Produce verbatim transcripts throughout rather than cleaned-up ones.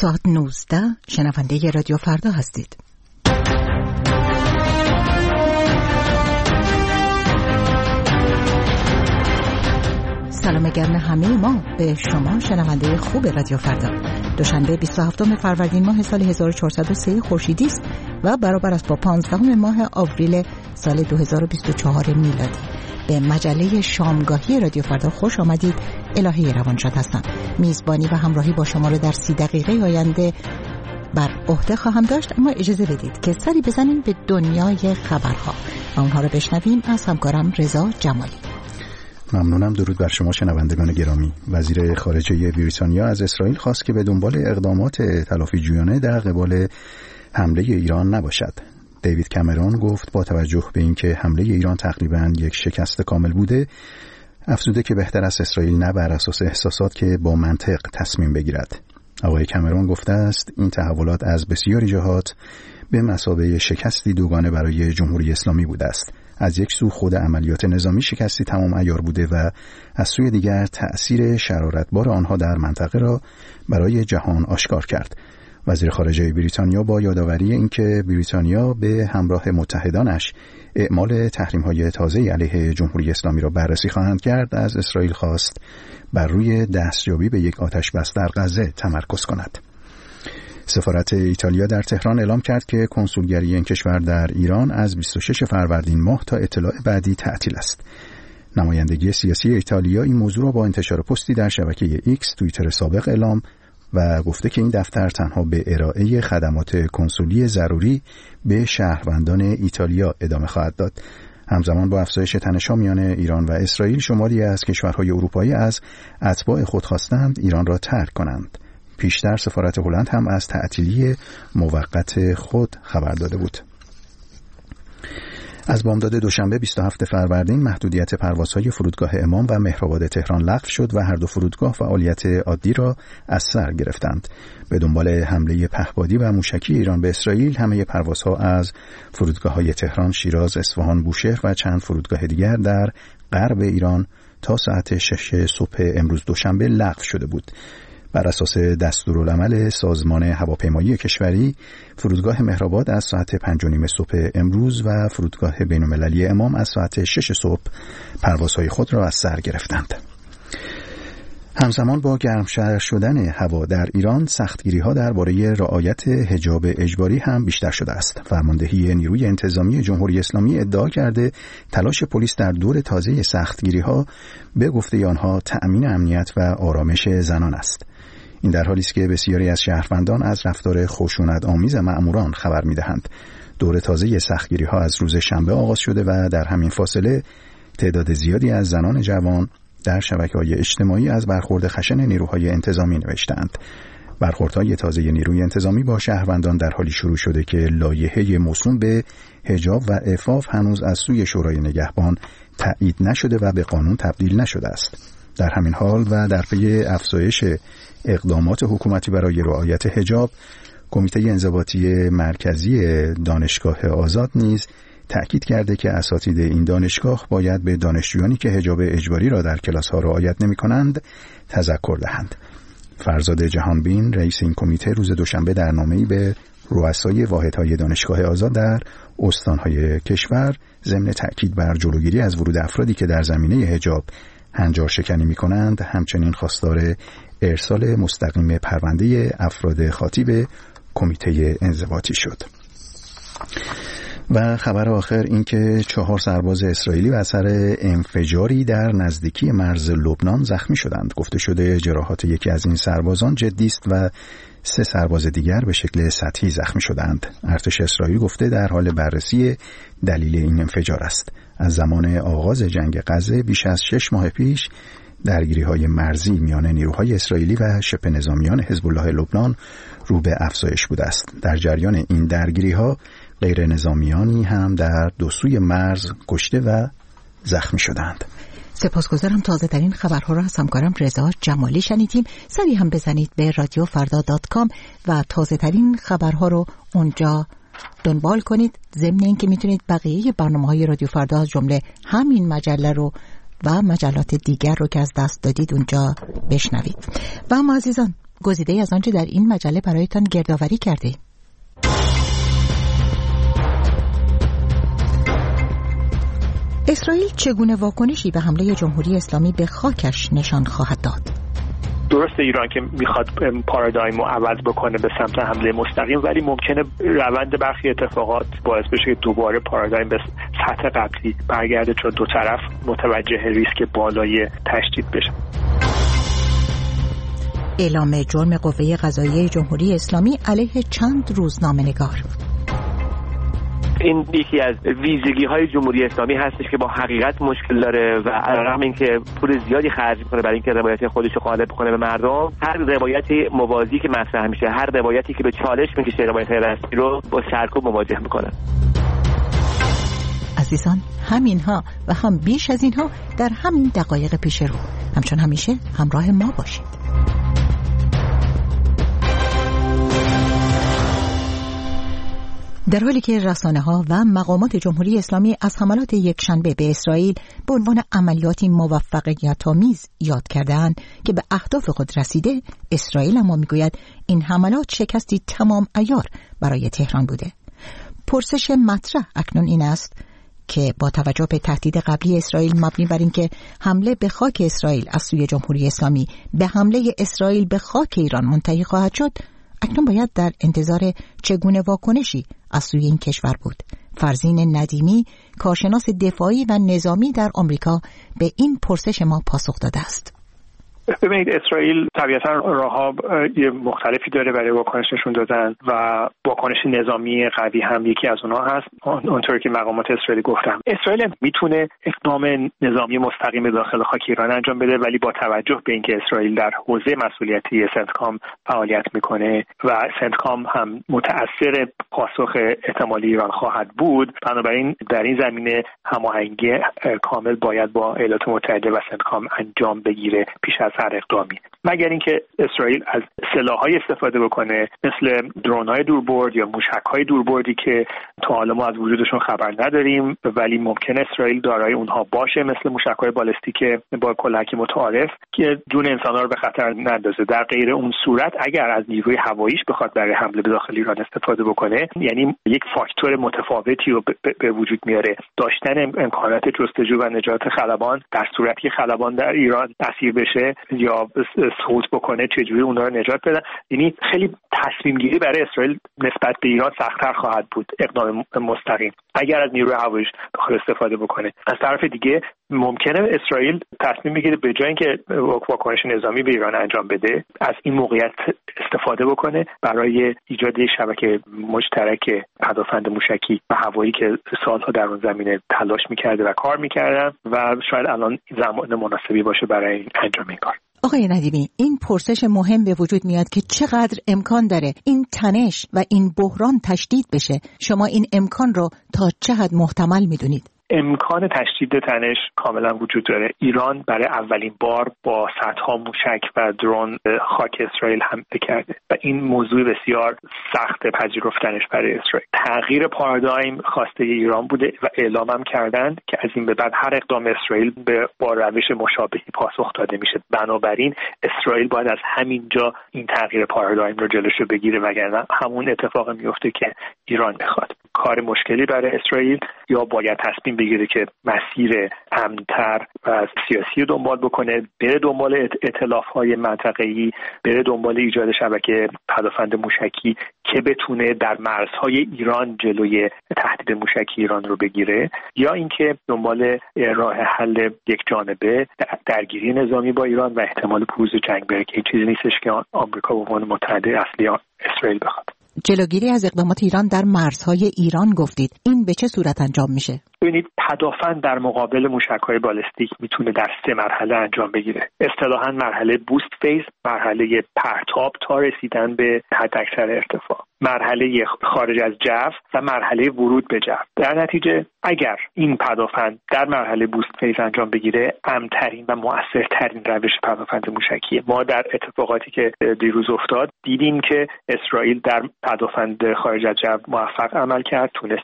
ساعت نوزده شنونده رادیو فردا هستید. سلام گرم همه ما به شما شنونده خوب رادیو فردا. دوشنبه بیست و هفتم فروردین ماه سال هزار و چهارصد و سه خورشیدی است و برابر است با پانزدهم ماه آوریل سال دو هزار و بیست و چهار میلادی. به مجله شامگاهی رادیو فردا خوش آمدید. الهی روانشاد هستم. میزبانی و همراهی با شما رو در سی دقیقه آینده بر عهده خواهم داشت، اما اجازه بدید که سری بزنیم به دنیای خبرها و اونها رو بشنویم از همکارم رضا جمالی. ممنونم. درود بر شما شنوندگان گرامی. وزیر خارجه بریتانیا از اسرائیل خواست که به دنبال اقدامات تلافی جویانه در قبال حمله ایران نباشد. دیوید کامرون گفت با توجه به اینکه حمله ایران تقریباً یک شکست کامل بوده، افزوده که بهتر است اسرائیل نه بر اساس احساسات که با منطق تصمیم بگیرد. آقای کامرون گفته است این تحولات از بسیاری جهات به مثابه شکستی دوگانه برای جمهوری اسلامی بوده است. از یک سو خود عملیات نظامی شکستی تمام عیار بوده و از سوی دیگر تأثیر شرارتبار آنها در منطقه را برای جهان آشکار کرد. وزیر خارجه بریتانیا با یادآوری اینکه بریتانیا به همراه متحدانش اعمال تحریم‌های تازه علیه جمهوری اسلامی را بررسی خواهند کرد، از اسرائیل خواست بر روی دستیابی به یک آتش بس در غزه تمرکز کند. سفارت ایتالیا در تهران اعلام کرد که کنسولگری این کشور در ایران از بیست و شش فروردین ماه تا اطلاع بعدی تعطیل است. نمایندگی سیاسی ایتالیا این موضوع را با انتشار پستی در شبکه ایکس توییتر سابق اعلام و گفته که این دفتر تنها به ارائه خدمات کنسولی ضروری به شهروندان ایتالیا ادامه خواهد داد. همزمان با افزایش تنش‌ها میان ایران و اسرائیل، شماری از کشورهای اروپایی از اتباع خود خواستند ایران را ترک کنند. پیشتر سفارت هلند هم از تعطیلی موقت خود خبر داده بود. از بامداد دوشنبه بیست و هفتم فروردین محدودیت پروازهای فرودگاه امام و مهرآباد تهران لغو شد و هر دو فرودگاه فعالیت عادی را از سر گرفتند. به دنبال حمله پهپادی و موشکی ایران به اسرائیل، همه پروازها از فرودگاه‌های تهران، شیراز، اصفهان، بوشهر و چند فرودگاه دیگر در غرب ایران تا ساعت شش صبح امروز دوشنبه لغو شده بود. بر اساس دستورالعمل سازمان هواپیمایی کشوری، فرودگاه مهرآباد از ساعت پنج و نیم صبح امروز و فرودگاه بین‌المللی امام از ساعت شش صبح پروازهای خود را از سر گرفتند. همزمان با گرمتر شدن هوا در ایران، سختگیری‌ها درباره رعایت حجاب اجباری هم بیشتر شده است. فرماندهی نیروی انتظامی جمهوری اسلامی ادعا کرده تلاش پلیس در دور تازه سختگیری‌ها به گفته آنها تأمین امنیت و آرامش زنان است. این در حالی است که بسیاری از شهروندان از رفتار خشونت آمیز مأموران خبر می‌دهند. دور تازه سختگیری‌ها از روز شنبه آغاز شده و در همین فاصله تعداد زیادی از زنان جوان در شبکه‌های اجتماعی از برخورد خشن نیروهای انتظامی نوشتند. برخوردهای تازه نیروی انتظامی با شهروندان در حالی شروع شده که لایحه موسوم به حجاب و عفاف هنوز از سوی شورای نگهبان تایید نشده و به قانون تبدیل نشده است. در همین حال و در پی افزایش اقدامات حکومتی برای رعایت حجاب، کمیته انضباطی مرکزی دانشگاه آزاد نیز تأکید کرده که اساتید این دانشگاه باید به دانشجویانی که حجاب اجباری را در کلاس‌ها رعایت نمی‌کنند تذکر دهند. فرزاد جهانبین، رئیس این کمیته، روز دوشنبه در نامه‌ای به رؤسای واحدهای دانشگاه آزاد در استان‌های کشور ضمن تأکید بر جلوگیری از ورود افرادی که در زمینه حجاب هنجار شکنی می‌کنند، همچنین خواستار ارسال مستقیم پرونده افراد خاطی به کمیته انضباطی شد. و خبر آخر این که چهار سرباز اسرائیلی و اثر انفجاری در نزدیکی مرز لبنان زخمی شدند. گفته شده جراحات یکی از این سربازان جدی است و سه سرباز دیگر به شکل سطحی زخمی شدند. ارتش اسرائیل گفته در حال بررسی دلیل این انفجار است. از زمان آغاز جنگ غزه بیش از شش ماه پیش درگیری‌های مرزی میان نیروهای اسرائیلی و شبه نظامیان حزب الله لبنان رو به افزایش بوده است. در جریان این درگیری‌ها غیر نظامیانی هم در دو سوی مرز کشته و زخمی شدند. سپاسگزارم. تازه ترین خبرها را از همکارم رضا جمالی شنیدیم. سری هم بزنید به رادیو فردا دات کام و تازه ترین خبرها رو اونجا دنبال کنید. ضمن اینکه میتونید بقیه برنامه‌های رادیو فردا از جمله همین مجله رو و مجلات دیگر رو که از دست دادید اونجا بشنوید. و اما عزیزان، گزیده از آنچه در این مجله برایتان گردآوری کردیم. اسرائیل چگونه واکنشی به حمله جمهوری اسلامی به خاکش نشان خواهد داد؟ درسته ایران که میخواد پارادایم رو عوض بکنه به سمت حمله مستقیم، ولی ممکنه روند برخی اتفاقات باعث بشه که دوباره پارادایم به سطح قبلی برگرده، چون دو طرف متوجه ریسک بالای تشدید بشه. اعلام جرم قوه قضاییه جمهوری اسلامی علیه چند روزنامه‌نگار. این یکی از ویژگی های جمهوری اسلامی هستش که با حقیقت مشکل داره و علاوه بر اینکه پول زیادی خرج میکنه برای اینکه روایت خودش رو غالب کنه به مردم، هر روایتی موازی که مطرح میشه، هر روایتی که به چالش میکشه روایت رسمی رو با سرکوب مواجه میکنه. عزیزان، همینها و هم بیش از اینها در همین دقایق پیش رو. همچون همیشه همراه ما باشید. در حالی که رسانه‌ها و مقامات جمهوری اسلامی از حملات یکشنبه به اسرائیل به عنوان عملیاتی موفقیت‌آمیز یاد کردند که به اهداف خود رسیده، اسرائیل اما میگوید این حملات شکستی تمام عیار برای تهران بوده. پرسش مطرح اکنون این است که با توجه به تهدید قبلی اسرائیل مبنی بر اینکه حمله به خاک اسرائیل از سوی جمهوری اسلامی به حمله اسرائیل به خاک ایران منتهی خواهد شد، اکنون باید در انتظار چگونه واکنشی از سوی این کشور بود. فرزین ندیمی، کارشناس دفاعی و نظامی در آمریکا، به این پرسش ما پاسخ داده است. ببینید، اسرائیل طبیعتا راه‌ها مختلفی داره برای واکنش نشون دادن و واکنش نظامی قوی هم یکی از اونها هست. اونطوری که مقامات اسرائیلی گفتم، اسرائیل میتونه اقدام نظامی مستقیم داخل خاک ایران انجام بده، ولی با توجه به اینکه اسرائیل در حوزه مسئولیتی سنتکام فعالیت میکنه و سنتکام هم متأثر پاسخ احتمالی ایران خواهد بود، بنابراین در این زمینه هماهنگی کامل باید با ایالات متحده و سنتکام انجام بگیره پیش از هر اقدامی، مگر اینکه اسرائیل از سلاح‌های استفاده بکنه مثل درون‌های دوربرد یا موشک‌های دوربردی که تا حالا ما از وجودشون خبر نداریم، ولی ممکن اسرائیل دارای اونها باشه، مثل موشک‌های بالستیک با کلهک متعارف که جون انسان‌ها رو به خطر نندازه. در غیر اون صورت اگر از نیروی هواییش بخواد برای حمله به داخل ایران استفاده بکنه، یعنی یک فاکتور متفاوتی رو به وجود میاره. داشتن امکانات جستجو و نجات خلبان در صورتی که خلبان در ایران اسیر بشه یا صعود بکنه، چجوری اونها رو نجات بدن، یعنی خیلی تصمیم گیری برای اسرائیل نسبت به ایران سخت‌تر خواهد بود اقدام مستقیم اگر از نیروی هواییش بخواد استفاده بکنه. از طرف دیگه ممکنه اسرائیل تصمیم بگیره به جای اینکه واکنش نظامی به ایران انجام بده، از این موقعیت استفاده بکنه برای ایجاد شبکه مشترک پدافند موشکی و هوایی که سالها در اون زمینه تلاش می‌کرده و کار می‌کردن و شاید الان زمان مناسبی باشه برای انجام این کار. آقای ندیمی، این پرسش مهم به وجود میاد که چقدر امکان داره این تنش و این بحران تشدید بشه. شما این امکان رو تا چه حد محتمل میدونید؟ امکان تشدید تنش کاملا وجود داره. ایران برای اولین بار با صدها موشک و درون خاک اسرائیل حمله کرده و این موضوع بسیار سخت پذیرفتنش برای اسرائیل. تغییر پارادایم خواسته ایران بوده و اعلام هم کردند که از این به بعد هر اقدام اسرائیل به با روش مشابهی پاسخ داده میشه. بنابراین اسرائیل باید از همین جا این تغییر پارادایم رو جلوشو بگیره، وگرنه همون اتفاق میفته که ایران میخواد. کار مشکلی برای اسرائیل، یا باید تصمیم بگیره که مسیر امن‌تر و سیاسی دنبال بکنه، بره دنبال ائتلاف‌های منطقه‌ای، بره دنبال ایجاد شبکه پدافند موشکی که بتونه در مرزهای ایران جلوی تهدید موشکی ایران رو بگیره، یا اینکه دنبال راه حل یک جانبه درگیری نظامی با ایران و احتمال بروز جنگ بره که این چیزی نیستش که آمریکا به عنوان متحد اصلی اسرائیل بخواد. جلوگیری از اقدامات ایران در مرزهای ایران گفتید، این به چه صورت انجام میشه؟ ببینید، پدافند در مقابل موشک‌های بالستیک میتونه در سه مرحله انجام بگیره. اصطلاحاً مرحله بوست فیز، مرحله پرتاب تا رسیدن به حداکثر ارتفاع، مرحله خارج از جو و مرحله ورود به جو. در نتیجه اگر این پدافند در مرحله بوست فیز انجام بگیره، امن‌ترین و مؤثرترین روش پدافند موشکیه. ما در اتفاقاتی که دیروز افتاد دیدیم که اسرائیل در پدافند خارج از جو موفق عمل کرد، تونست تعدادی از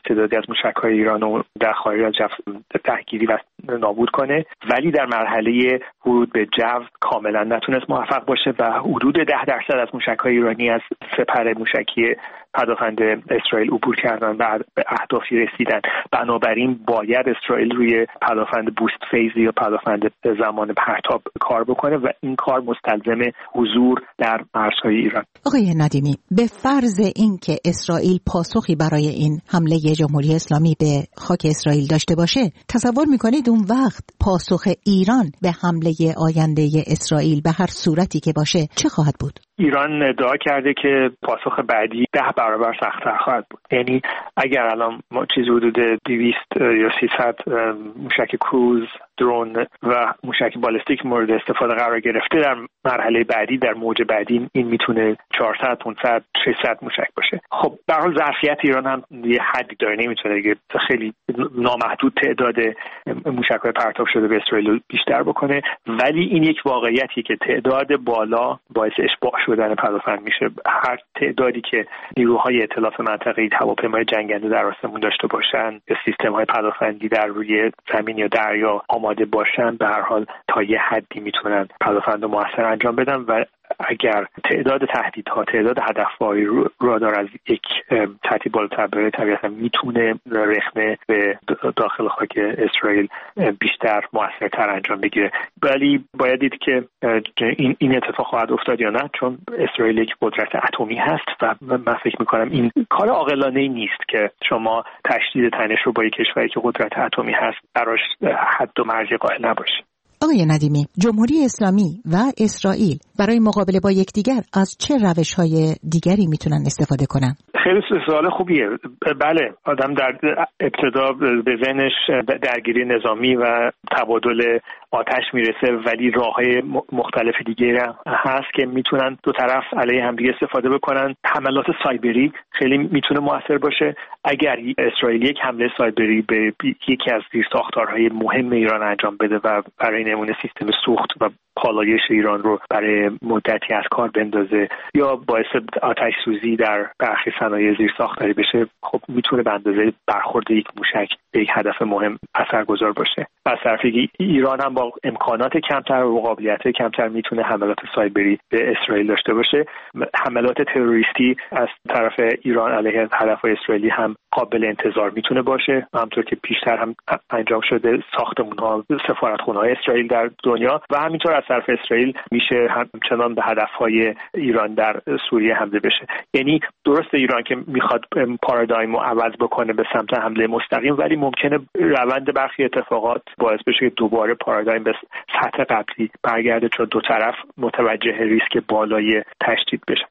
موشک‌های ایران رو در خارج از جو تهگیری و نابود کنه، ولی در مرحله ورود به جو کاملا نتونست موفق باشه و حدود ده درصد از موشک‌های ایرانی از سپر موشکی پدافند اسرائیل عبور کردن و به اهدافی رسیدن. بنابراین باید اسرائیل روی پدافند بوست فیز یا پدافند زمان پرتاب کار بکنه و این کار مستلزم حضور در مرزهای ایران. آقای ندیمی، به فرض اینکه اسرائیل پاسخی برای این حمله جمهوری اسلامی به خاک اسرائیل داشته باشه، تصور میکنید اون وقت پاسخ ایران به حمله آینده اسرائیل به هر صورتی که باشه چه خواهد بود؟ ایران ادعا کرده که پاسخ بعدی ده برابر سخت‌تر خواهد بود. یعنی اگر الان ما چیزی حدود دویست یا سیصد موشک کروز، درون و موشک بالستیک مورد استفاده قرار گرفته، در مرحله بعدی در موج بعدی این میتونه چهارصد، پانصد، ششصد موشک باشه. خب به هر حال ظرفیت ایران هم یه حدی داره، نمیتونه دیگه خیلی نامحدود تعداد موشک‌های پرتاب شده به اسرائیل بیشتر بکنه، ولی این یک واقعیتی که تعداد بالا باعث اشباع شدن پدافند میشه. هر تعدادی که نیروهای ائتلاف منطقه‌ای هواپیمای جنگنده در آسمون داشته باشن یا سیستم‌های پدافندی در روی زمین یا دریا آماده باشن، به هر حال تا یه حدی میتونن پدافند رو موثر انجام بدن و اگر تعداد تهدیدها، تعداد هدف‌های رادار از یک سطحی بالاتر بره، طبیعتاً میتونه رخنه به داخل خاک اسرائیل بیشتر موثرتر انجام بگیره. ولی باید دید که این این اتفاق خواهد افتاد یا نه، چون اسرائیل یک قدرت اتمی هست و من فکر میکنم این کار عاقلانه‌ای نیست که شما تشدید تنش رو با یک کشوری که قدرت اتمی هست براش حد و مرز قائل نباشید. آقای ندیمی، جمهوری اسلامی و اسرائیل برای مقابله با یکدیگر از چه روش‌های دیگری میتونن استفاده کنن؟ خیلی سوال خوبیه. بله، آدم در ابتدا به ذهنش درگیری نظامی و تبادل آتش میرسه، ولی راه‌های مختلف دیگه هست که میتونن دو طرف علیه همدیگه استفاده بکنن. حملات سایبری خیلی میتونه موثر باشه. اگر اسرائیل یک حمله سایبری به یکی از زیرساختارهای مهم ایران انجام بده و برای نمونه سیستم سوخت و پالایش ایران رو برای مدتی از کار بندازه یا باعث آتش سوزی در برخی صنایع زیرساختاری بشه، خب میتونه به اندازه برخورد یک موشک به یک هدف مهم اثرگذار باشه. از طرفی ایران هم با امکانات کمتر و قابلیت کمتر میتونه حملات سایبری به اسرائیل داشته باشه. حملات تروریستی از طرف ایران علیه هدفهای اسرائیلی هم قابل انتظار میتونه باشه، همونطور که پیشتر هم انجام شده ساختمان‌ها، سفارتخونه‌های اسرائیل در دنیا، و همینطور از طرف اسرائیل میشه همچنان به هدفهای ایران در سوریه حمله بشه. یعنی درست ایران که میخواد پارادایم رو عوض بکنه به سمت حمله مستقیم، ولی ممکنه روند برخی اتفاقات باعث بشه که دوباره پارادایم به سطح قبلی برگرده، چون دو طرف متوجه ریسک بالای تشدید بشه.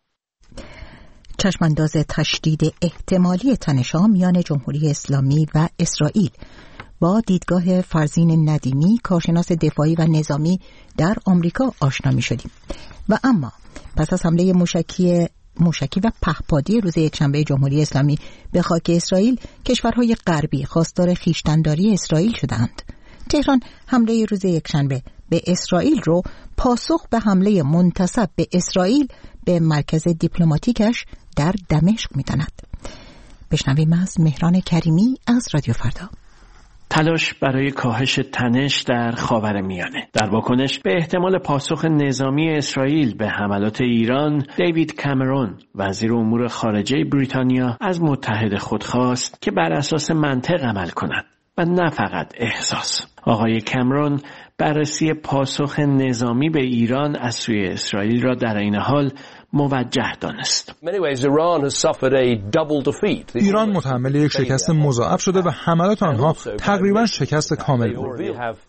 چشمانداز تشدید احتمالی تنش‌ها میان جمهوری اسلامی و اسرائیل با دیدگاه فرزین ندیمی، کارشناس دفاعی و نظامی در آمریکا آشنا می شدیم. و اما پس از حمله موشکی موشکی و پهپادی روز یکشنبه جمهوری اسلامی به خاک اسرائیل، کشورهای غربی خواستار خویشتن‌داری اسرائیل شدند. تهران حمله روز یکشنبه به اسرائیل رو پاسخ به حمله منتسب به اسرائیل به مرکز دیپلماتیکش در دمشق می‌داند. بشنویم از مهران کریمی از رادیو فردا. تلاش برای کاهش تنش در خاورمیانه. در واکنش به احتمال پاسخ نظامی اسرائیل به حملات ایران، دیوید کامرون وزیر امور خارجه بریتانیا از متحد خود خواست که بر اساس منطق عمل کنند و نه فقط احساس. آقای کامرون بررسی پاسخ نظامی به ایران از سوی اسرائیل را در این حال موجه دانست. ایران متحمل یک شکست مضاعف شده و حملات آنها تقریبا شکست کامل بود.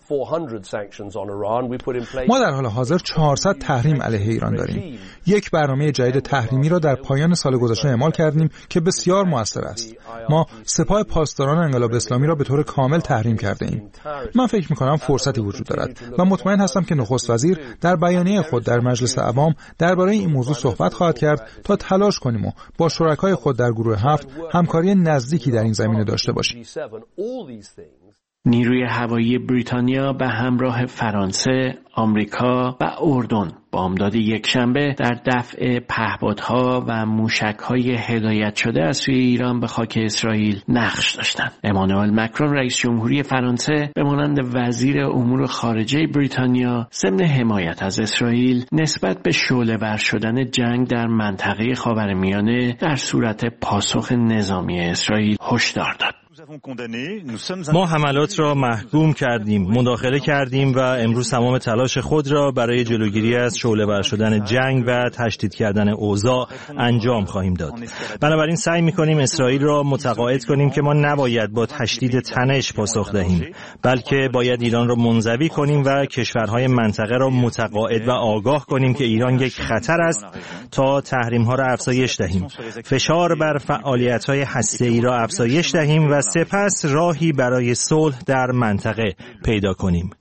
ما در حال حاضر چهارصد تحریم علیه ایران داریم. یک برنامه جدید تحریمی را در پایان سال گذشته اعمال کردیم که بسیار مؤثر است. ما سپاه پاسداران انقلاب اسلامی را به طور کامل تحریم کرده ایم. من فکر می‌کنم فرصتی وجود دارد و مطمئن هستم که نخست وزیر در بیانیه خود در مجلس عوام درباره این موضوع صحبت خواهد کرد تا تلاش کنیم و با شرکای خود در گروه هفت همکاری نزدیکی در این زمینه داشته باشیم. نیروی هوایی بریتانیا به همراه فرانسه، آمریکا و اردن بامداد یکشنبه در دفع پهپادها و موشک‌های هدایت شده از سوی ایران به خاک اسرائیل نقش داشتند. امانوئل مکرون رئیس جمهوری فرانسه به مانند وزیر امور خارجه بریتانیا ضمن حمایت از اسرائیل نسبت به شعله‌ور شدن جنگ در منطقه خاورمیانه در صورت پاسخ نظامی اسرائیل هشدار داد. ما حملات را محکوم کردیم، مداخله کردیم و امروز تمام تلاش خود را برای جلوگیری از شعله‌ور شدن جنگ و تشدید کردن اوضاع انجام خواهیم داد. بنابراین سعی می‌کنیم اسرائیل را متقاعد کنیم که ما نباید با تشدید تنش پاسخ دهیم، بلکه باید ایران را منزوی کنیم و کشورهای منطقه را متقاعد و آگاه کنیم که ایران یک خطر است تا تحریم‌ها را افزایش دهیم، فشار بر فعالیت‌های هسته‌ای را افزایش دهیم و سپس راهی برای صلح در منطقه پیدا کنیم.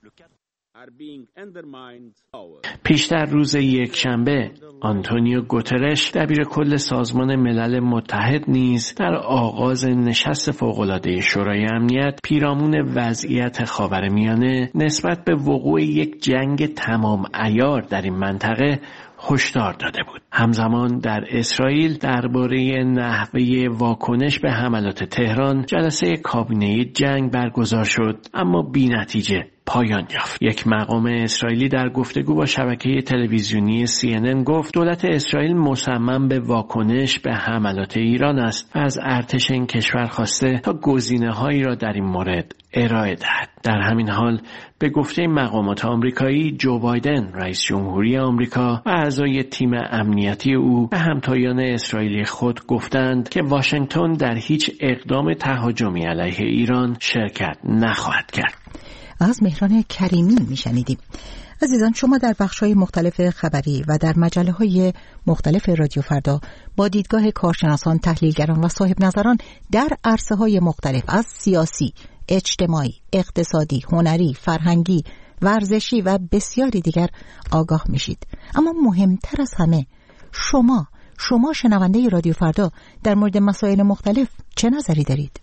پیشتر روز یکشنبه آنتونیو گوترش دبیر کل سازمان ملل متحد نیز در آغاز نشست فوق‌العاده شورای امنیت پیرامون وضعیت خاورمیانه نسبت به وقوع یک جنگ تمام عیار در این منطقه هشدار داده بود. همزمان در اسرائیل درباره نحوه واکنش به حملات تهران جلسه کابینه جنگ برگزار شد، اما بی‌نتیجه پایان یافت. یک مقام اسرائیلی در گفتگو با شبکه تلویزیونی سی ان ان گفت دولت اسرائیل مصمم به واکنش به حملات ایران است و از ارتش این کشور خواسته تا گزینه‌هایی را در این مورد ارائه دهد. در همین حال به گفته مقامات آمریکایی، جو بایدن رئیس جمهوری آمریکا و اعضای تیم امنیتی او به همتایان اسرائیلی خود گفتند که واشنگتن در هیچ اقدام تهاجمی علیه ایران شرکت نخواهد کرد. از مهران کریمی میشنیدیم. عزیزان، شما در بخش‌های مختلف خبری و در مجله‌های مختلف رادیو فردا با دیدگاه کارشناسان، تحلیلگران و صاحب نظران در عرصه‌های مختلف از سیاسی، اجتماعی، اقتصادی، هنری، فرهنگی، ورزشی و بسیاری دیگر آگاه میشید. اما مهمتر از همه، شما شما شنونده رادیو فردا در مورد مسائل مختلف چه نظری دارید؟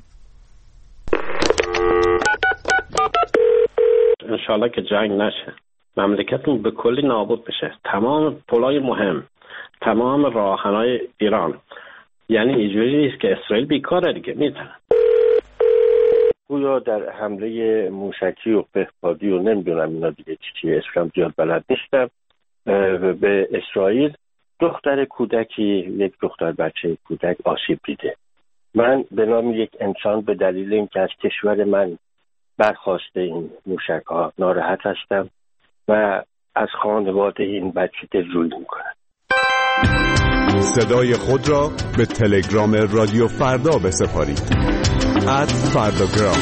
انشالله که جنگ نشه، مملکتون به کلی نابود بشه، تمام پلای مهم، تمام راهنهای ایران، یعنی اینجوری نیست که اسرائیل بیکاره دیگه میزنه. گویا در حمله موشکی و پهپادی و نمیدونم اینا دیگه چی چی اسمم زیاد بلد نیستم به اسرائیل، دختر کودکی، یک دختر بچه کودک آسیب دیده. من به نام یک انسان به دلیل اینکه از کشور من برخواسته این موشک ها ناراحت هستم و از خانواده این بچه دلجویی میکنم. صدای خود را به تلگرام رادیو فردا بسپارید. ات فرداگرام.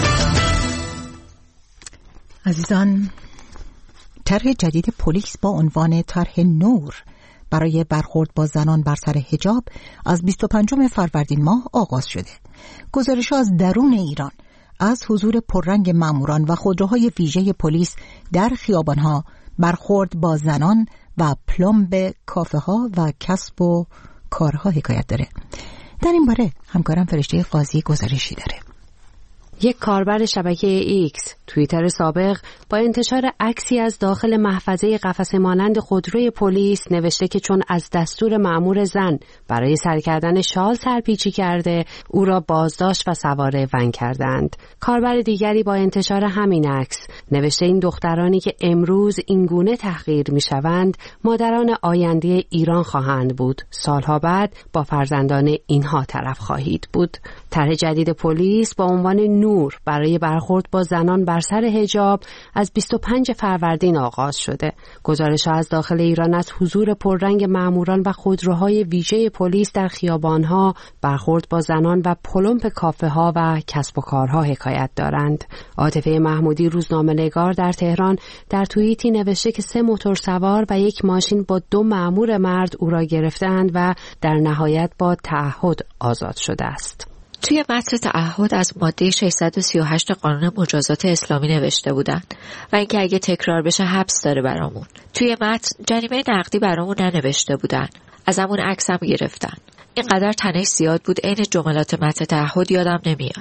عزیزان، طرح جدید پلیس با عنوان طرح نور برای برخورد با زنان بر سر حجاب از بیست و پنجم فروردین ماه آغاز شده. گزارش‌ها از درون ایران از حضور پررنگ ماموران و خودروهای ویژه پلیس در خیابان‌ها، برخورد با زنان و پلمب کافه‌ها و کسب و کارها حکایت داره. در این باره همکارم فرشته قاضی گزارشی داره. یک کاربر شبکه ایکس توییتر سابق با انتشار عکسی از داخل محفظه قفسه مانند خودروی پلیس نوشته که چون از دستور مأمور زن برای سر کردن شال سرپیچی کرده، او را بازداشت و سواره ون کردند. کاربر دیگری با انتشار همین عکس نوشته این دخترانی که امروز اینگونه تحقیر میشوند مادران آینده ایران خواهند بود. سالها بعد با فرزندان اینها طرف خواهید بود. طرح جدید پلیس با عنوان نور برای برخورد با زنان بر سر حجاب از بیست و پنج فروردین آغاز شده. گزارش‌ها از داخل ایران از حضور پررنگ ماموران و خودروهای ویژه پلیس در خیابان‌ها، برخورد با زنان و پلمپ کافه‌ها و کسب و کارها حکایت دارند. عاطفه محمودی روزنامه‌نگار در تهران در توییتی نوشته که سه موتورسوار و یک ماشین با دو مأمور مرد او را گرفتند و در نهایت با تعهد آزاد شده است. توی متن تعهد از ماده ششصد و سی و هشت قانون مجازات اسلامی نوشته بودند و اینکه اگه تکرار بشه حبس داره برامون. توی متن جریمه نقدی برامون ننوشته بودن، از همون عکس هم گرفتن. اینقدر تنش زیاد بود عین جملات متن تعهد یادم نمیاد.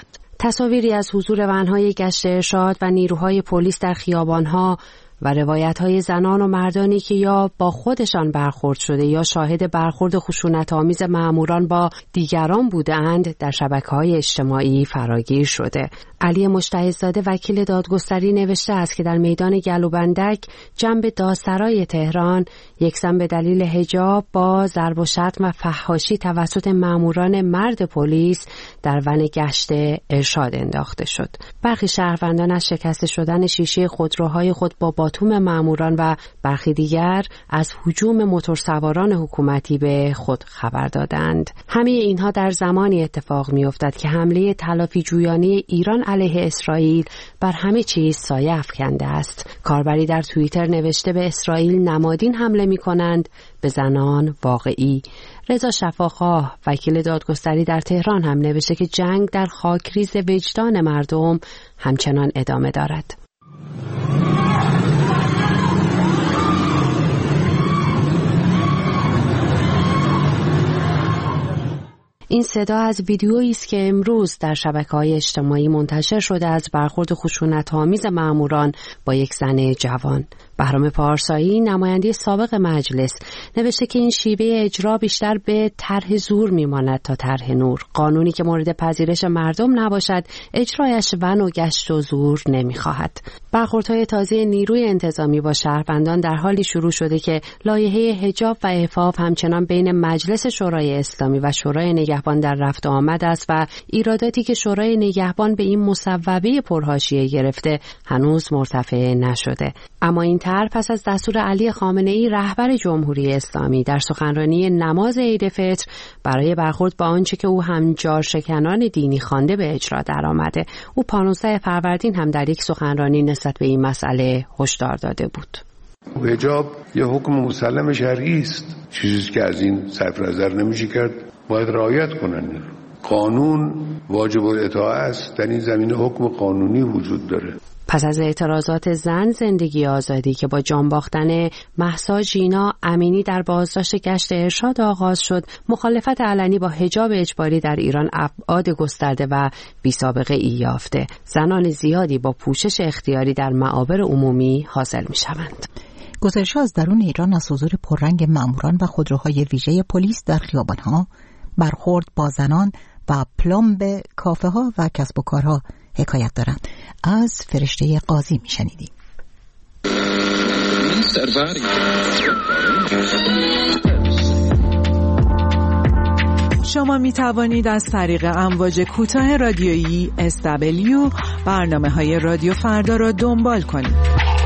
تصاویری از حضور ونهای گشت ارشاد و نیروهای پلیس در خیابانها و روایت‌های زنان و مردانی که یا با خودشان برخورد شده یا شاهد برخورد خشونت‌آمیز مأموران با دیگران بودند در شبکه‌های اجتماعی فراگیر شده. علی مجتهدزاده وکیل دادگستری نوشته است که در میدان گلوبندک جنب دادسرای تهران یک زن به دلیل حجاب با ضرب و شتم و فحاشی توسط مأموران مرد پلیس در ون گشت ارشاد انداخته شد. برخی شهروندان از شکسته شدن شیشه خودروهای خود با باتوم مأموران و برخی دیگر از هجوم موتورسواران حکومتی به خود خبر دادند. همه اینها در زمانی اتفاق می‌افتد که حمله تلافی جویانه ایران علیه اسرائیل بر همه چیز سایه افکنده است. کاربری در توییتر نوشته به اسرائیل نمادین حمله می‌کنند، به زنان واقعی. رضا شفاخواه وکیل دادگستری در تهران هم نوشته که جنگ در خاکریز وجدان مردم همچنان ادامه دارد. این صدا از ویدیویی است که امروز در شبکه‌های اجتماعی منتشر شده از برخورد خشونت‌آمیز مأموران با یک زن جوان. بهرام پارسایی نماینده سابق مجلس نوشته که این شیوه اجرا بیشتر به طرح زور میماند تا طرح نور. قانونی که مورد پذیرش مردم نباشد اجرایش ون و گشت و زور نمیخواهد. برخوردهای تازه نیروی انتظامی با شهروندان در حالی شروع شده که لایحه حجاب و عفاف همچنان بین مجلس شورای اسلامی و شورای نگهبان در رفت و آمد است و ایراداتی که شورای نگهبان به این مصوبه پرحاشیه گرفته هنوز مرتفع نشده. اما این طرح پس از دستور علی خامنه‌ای رهبر جمهوری اسلامی در سخنرانی نماز عید فطر برای برخورد با آنچه که او همجار شکنان دینی خوانده به اجرا درآمده. او پانزده فروردین هم در یک سخنرانی نسبت به این مسئله هشدار داده بود. حجاب یه حکم مسلم شرعی است، چیزی که از این صرف نظر نمیشه کرد، باید رعایت کنن. قانون واجب الاطاعه است، در این زمینه حکم قانونی وجود داره. پس از اعتراضات زن زندگی آزادی که با جان باختن مهسا جینا امینی در بازداشت گشت ارشاد آغاز شد، مخالفت علنی با حجاب اجباری در ایران ابعاد گسترده و بی‌سابقه ای یافته. زنان زیادی با پوشش اختیاری در معابر عمومی حاضر می‌شوند. گزارش از درون ایران از حضور پررنگ ماموران و خودروهای ویژه پلیس در خیابان‌ها، برخورد با زنان و پلمب کافه‌ها و کسب و کارها حکایت دارند. از فرشته قاضی میشنیدیم. شما می توانید از طریق امواج کوتاه رادیویی اس دبلیو برنامه های رادیو فردا را دنبال کنید.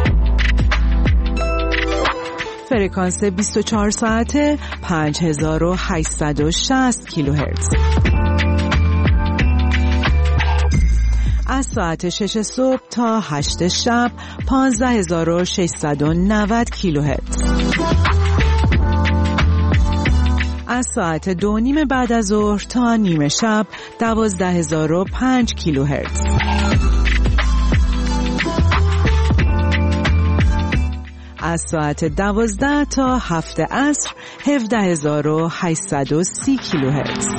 فرکانس بیست و چهار ساعته پنج هزار و هشتصد و شصت کیلوهرتز. از ساعت شش صبح تا هشت شب پانزده هزار و ششصد و نود کیلوهرتز. از ساعت دو نیم بعد از ظهر تا نیمه شب دوازده هزار و پنج کیلوهرتز. از ساعت دوازده تا هفت عصر هفده هزار و هشتصد و سی کیلوهرتز.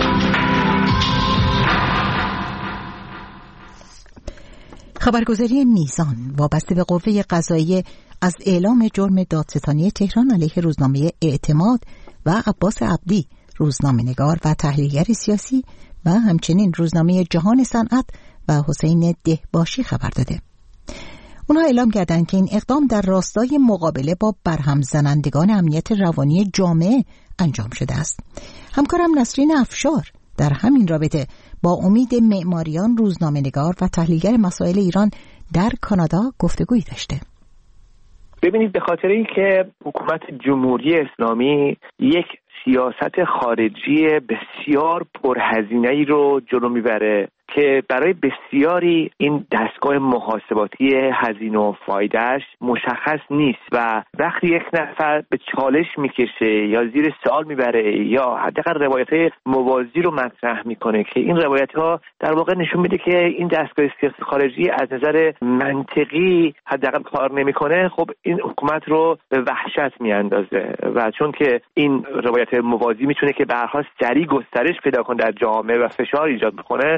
خبرگزاری میزان وابسته به قوه قضاییه از اعلام جرم دادستانی تهران علیه روزنامه اعتماد و عباس عبدی، روزنامه‌نگار و تحلیلگر سیاسی، و همچنین روزنامه جهان صنعت و حسین دهباشی خبر داده. اونها اعلام کردند که این اقدام در راستای مقابله با برهم زنندگان امنیت روانی جامعه انجام شده است. همکارم نسرین افشار در همین رابطه با امید معماریان، روزنامه‌نگار و تحلیلگر مسائل ایران در کانادا گفتگویی داشته. ببینید، به خاطر اینکه حکومت جمهوری اسلامی یک سیاست خارجی بسیار پرهزینه‌ای رو جلو میبره که برای بسیاری این دستگاه محاسباتی هزینه و فایدهش مشخص نیست و وقتی یک نفر به چالش میکشه یا زیر سوال میبره یا حداقل روایت‌های موازی رو مطرح میکنه که این روایت‌ها در واقع نشون میده که این دستگاه سیاست خارجی از نظر منطقی حداقل کار نمیکنه، خب این حکومت رو به وحشت میاندازه و چون که این روایت موازی میتونه که به هر حال سریع گسترش پیدا کنه در جامعه و فشار ایجاد بکنه، بنابراین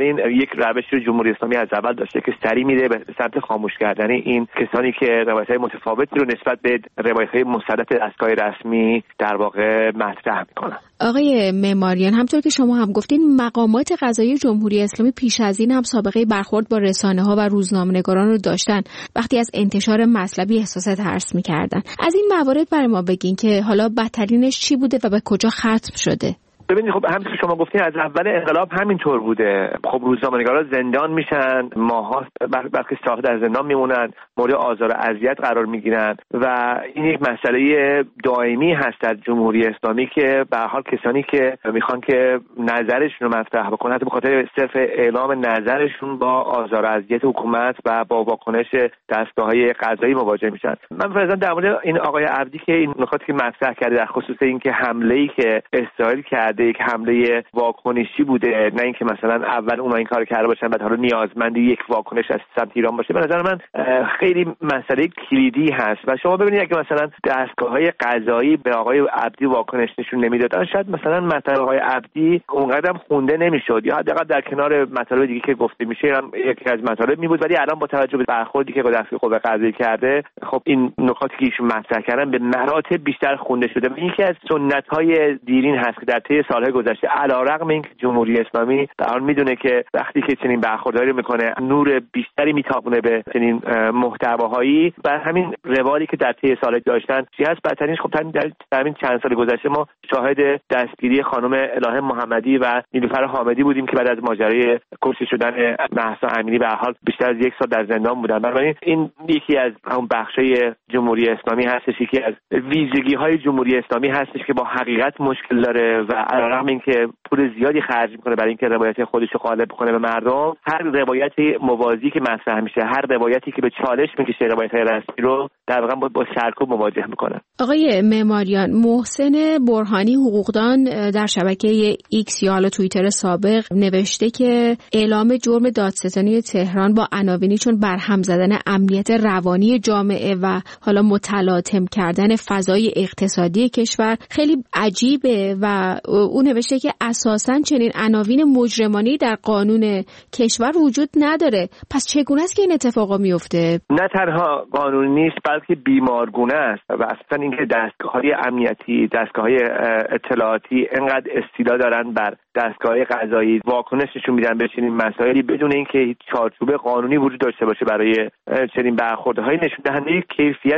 بنابراین یک روش رو جمهوری اسلامی از اول داشته که سری میره به سمت خاموش کردن این کسانی که روایت‌های متفاوتی رو نسبت به روایت‌های مستند دستگاه رسمی در واقع مطرح میکنن. آقای معماریان، همطور که شما هم گفتین مقامات قضایی جمهوری اسلامی پیش از این هم سابقه برخورد با رسانه‌ها و روزنامه‌نگاران رو داشتن وقتی از انتشار مطلبی احساس ترس می‌کردن. از این موارد برای ما بگین که حالا بدترینش چی بوده و به کجا ختم شده؟ ببینید خب همونطور که شما گفتین از اول انقلاب همینطور بوده. خب روزنامه‌نگارا زندان میشن، ماها بلکه ساخت در زندان میمونن، مورد آزار و اذیت قرار میگیرن و این یک مسئله دائمی هست در جمهوری اسلامی که به هر حال کسانی که میخوان که نظرشون رو مطرح بکنن به خاطر صرف اعلام نظرشون با آزار و اذیت حکومت و با واکنش دستگاه‌های قضایی مواجه میشن. من فرضاً در مورد این آقای عبدی که این نکاتی که مطرح کرده در خصوص اینکه حمله‌ای که اسرائیل کرد یک حمله واکنشی بوده، نه اینکه مثلا اول اونها این کارو کرده باشن بعد حالا نیازمند یک واکنش از سمت ایران باشه، به نظر من خیلی مسئله کلیدی هست. و شما ببینید اگه مثلا دستگاه‌های قضایی به آقای عبدی واکنش نشون نمیدادن شاید مثلا مطلب آقای عبدی اونقدر خونده نمیشد یا حداقل در کنار مطالب دیگه که گفته میشه یکی از مطالب می بود، ولی الان با توجه به برخوردی که با دستگاه قوه قضاییه کرده خب این نکاتی که ایشون مطرح کردن به مراتب بیشتر خونده شده. و یکی از سنت‌های دیرین هست که در طی سالهای گذشته علیرغم اینکه جمهوری اسلامی در حال میدونه که وقتی که چنین برخورداری میکنه نور بیشتری میتابونه به چنین محتواهایی و همین روالی که در طی سالها داشتن چی هست بدترینش خب در همین چند سال گذشته ما شاهد دستگیری خانم الهه محمدی و نیلوفر حامدی بودیم که بعد از ماجرای کشته شدن مهسا امینی به هر حال بیشتر از یک سال در زندان بودن. بنابراین این یکی از اون بخشای جمهوری اسلامی هستش، یکی از ویژگی‌های جمهوری اسلامی هستش که با حقیقت مشکل داره و علیرغم اینکه پول زیادی خرج میکنه برای اینکه روایت خودش رو غالب کنه به مردم، هر روایتی موازی که مطرح میشه، هر روایتی که به چالش میکشه روایت‌های رسمی رو در واقع با سرکوب مواجه میکنه. آقای معماریان، محسن برهانی حقوقدان در شبکه ایکس یا حالا توییتر سابق نوشته که اعلام جرم دادستانی تهران با عناوینی چون برهم زدن امنیت روانی جامعه و حالا متلاطم کردن فضای اقتصادی کشور خیلی عجیبه و او نوشته که اساساً چنین عناوین مجرمانه‌ای در قانون کشور وجود نداره. پس چگونه است که این اتفاقا میفته؟ نه تنها قانونی نیست بلکه بیمارگونه است و اصلا اینکه دستگاه‌های امنیتی، دستگاه‌های اطلاعاتی انقدر استیلا دارن بر دستگاه قضایی واکنش نشون میدن به چنین مسائلی بدون اینکه هیچ چارچوب قانونی وجود داشته باشه برای چنین برخوردهای نشون دهنده کیفیت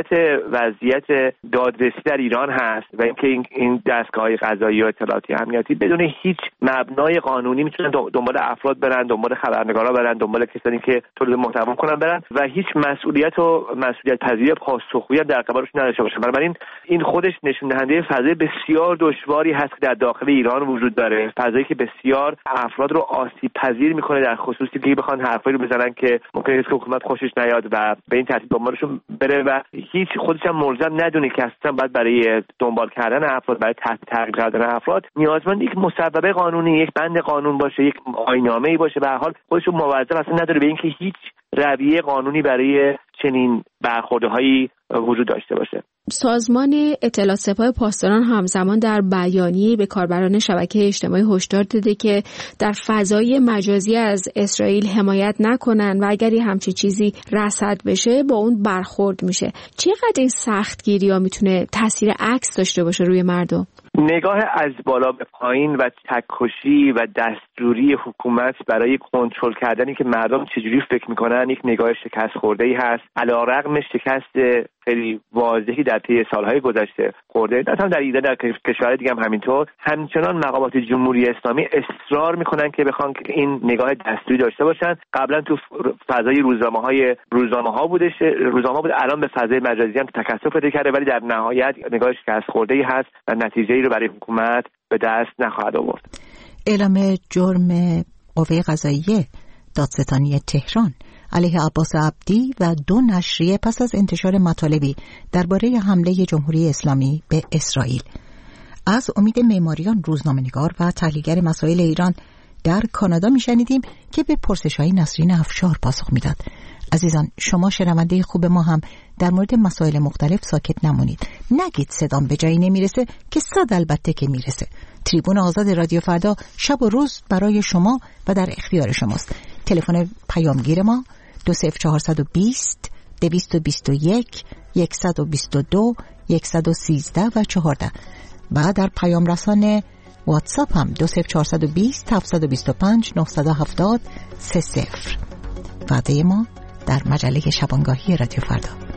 وضعیت دادرسی در ایران هست و اینکه این این دستگاه‌های قضایی و اطلاعاتی امنیتی بدون هیچ مبنای قانونی میتونن دنبال افراد برن، دنبال خبرنگارا برن، دنبال کسانی که تولید محتوا کنن برن و هیچ مسئولیت و مسئولیت پذیری پاسخگویی در قبالش نداشته باشه. بنابراین این خودش نشون دهنده فضای بسیار دشواری هست که در داخل ایران وجود داره، فضایی که بسیار افراد رو آسیب پذیر میکنه در خصوصی که بخوان حرفایی رو بزنن که ممکنه است که حکومت خوشش نیاد و به این ترتیب دنبالشون بره و هیچ خودش هم ملزم ندونه که اصلا باید برای دنبال کردن افراد، برای تحت تعقیب کردن افراد نیازمند یک مصوبه قانونی، یک بند قانون باشه، یک آیین‌نامه‌ای باشه. به هر حال خودش رو موظف اصلا نداره به اینکه هیچ رویه قانونی برای چنین برخوردهایی وجود داشته باشه. سازمان اطلاعات سپاه پاسداران همزمان در بیانیه‌ای به کاربران شبکه اجتماعی هشدار داده که در فضای مجازی از اسرائیل حمایت نکنن و اگر همچین چیزی رصد بشه با اون برخورد میشه. چقدر این سختگیری‌ها میتونه تاثیر عکس داشته باشه روی مردم؟ نگاه از بالا به پایین و تک‌کشی و دستوری حکومت برای کنترل کردنی که مردم چجوری فکر میکنن یک نگاه شکست خورده‌ای هست. علیرغم شکست خیلی واضحی در طی سالهای گذشته خورده، مثلا در ایران، در کشورهای دیگه هم همینطور، همچنان مقامات جمهوری اسلامی اصرار میکنن که بخوان که این نگاه دستوری داشته باشن. قبلا تو فضای روزنامه‌های روزنامه‌ها بودش، روزنامه بود، الان به فضای مجازی هم تکثر پیدا کرده، ولی در نهایت نگاه شکست خورده‌ای هست و نتیجه‌ای رو برای حکومت به دست نخواهد آورد. اعلام جرم قوه قضاییه دادستانی تهران علیه عباس عبدی و دو نشریه پس از انتشار مطالبی درباره حمله جمهوری اسلامی به اسرائیل. از امید معماریان، روزنامه‌نگار و تحلیلگر مسائل ایران در کانادا میشنیدیم که به پرسش‌های نسرین افشار پاسخ میداد. عزیزان، شما شنونده خوب ما هم در مورد مسائل مختلف ساکت نمونید. نگید صدام به جایی نمیرسه که صد البته که میرسه. تریبون آزاد رادیو فردا شب و روز برای شما و در اختیار شماست. تلفن پیامگیر ما دو صفر چهارصد و بیست دویست و بیست و یک صد و بیست و دو صد و سیزده و چهارده و در پیام رسان واتساپ هم دو صفر چهارصد و بیست هفتصد و بیست و پنج نهصد و هفتاد سه صفر. وعده ما در مجله شبانگاهی رادیو فردا.